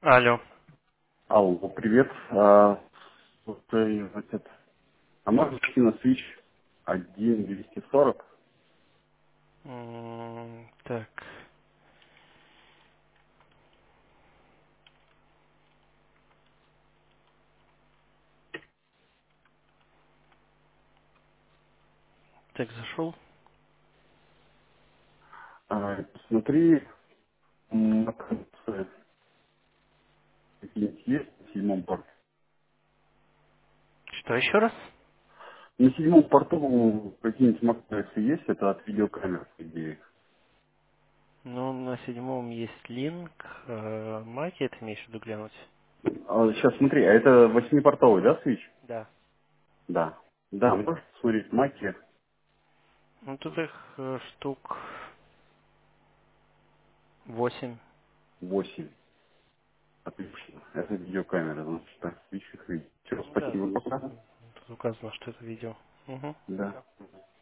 Алло. Алло, привет. Можно прийти на Switch 1.240? Так, так зашел. Посмотри, на конце какие-нибудь есть на седьмом порту. Что еще раз? На седьмом порту какие-нибудь макросы есть, это от видеокамер, по идее. Ну, на седьмом есть линк. Маки это имеешь в виду глянуть? Сейчас смотри, а это восьмипортовый, да, Switch? Да. Да. Да, можешь смотреть маки Ну, тут их штук 8. 8. Отлично. Это видеокамера, значит, Switch их видит. Все, Ну да, спасибо, пока. тут указано, что это видео. Угу, Да. пока.